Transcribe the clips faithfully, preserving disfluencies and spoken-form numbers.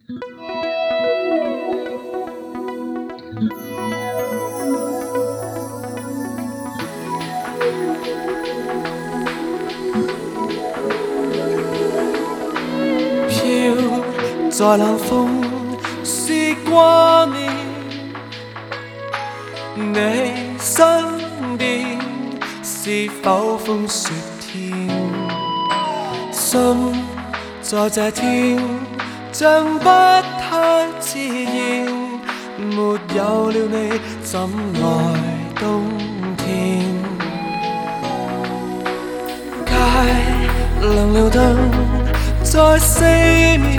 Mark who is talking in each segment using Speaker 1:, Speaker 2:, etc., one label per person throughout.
Speaker 1: 飘在冷风是挂念，你身边是否风雪天？心在这天像不太自然，没有了你怎来冬天？街亮了灯在四面，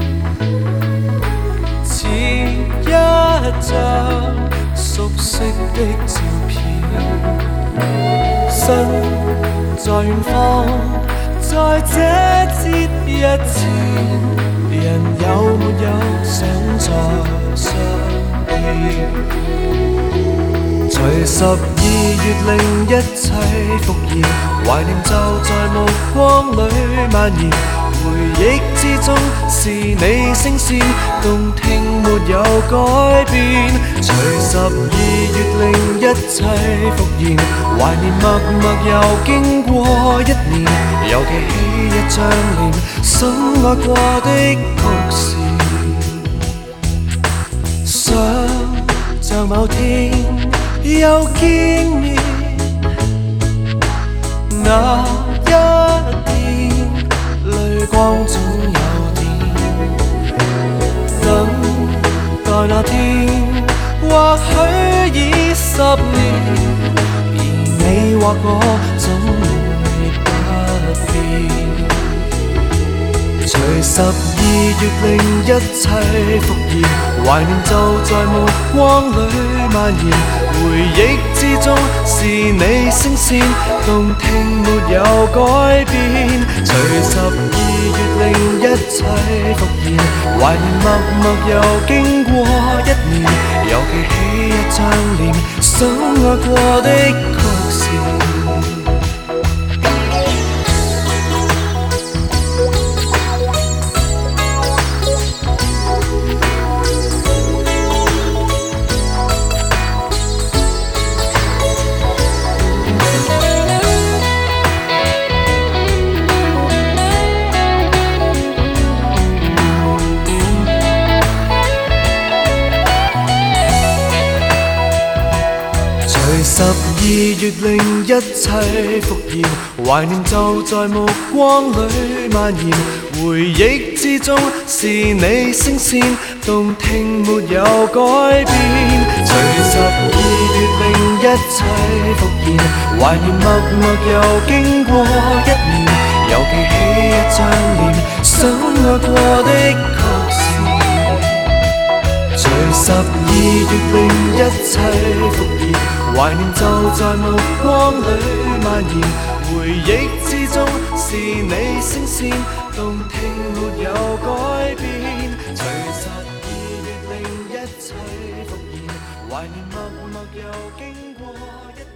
Speaker 1: 似一張熟悉的照片。身在遠方，在這節日前，人有沒有想再相見？隨十二月令一切復燃，懷念就在目光裏蔓延。回憶之中是你聲線，動聽沒有改變。隨十二月令一切復燃，懷念默默又經過一年，又記起一張臉，深愛過的曲線。想像某天又見面，那一天淚光總有電，等待那天或許已十年，而你或我總會不變。隨十二月令一切復燃，懷念就在目光裏蔓延。回憶之中是你聲線，動聽沒有改變。隨十二月令一切復燃，懷念默默又經過一年，又記起一張臉，深愛過的曲線。十二月令一切復燃，懷念就在目光裏蔓延。回憶之中是你聲線，動聽沒有改變。隨十二月令一切復燃，懷念默默又經過一年，又記起一張臉，深愛過的曲線。隨十二月令一切復燃，懷念就在目光裏蔓延。回憶之中是你聲線，動聽沒有改變。隨十二月令一切復燃，懷念默默又經過一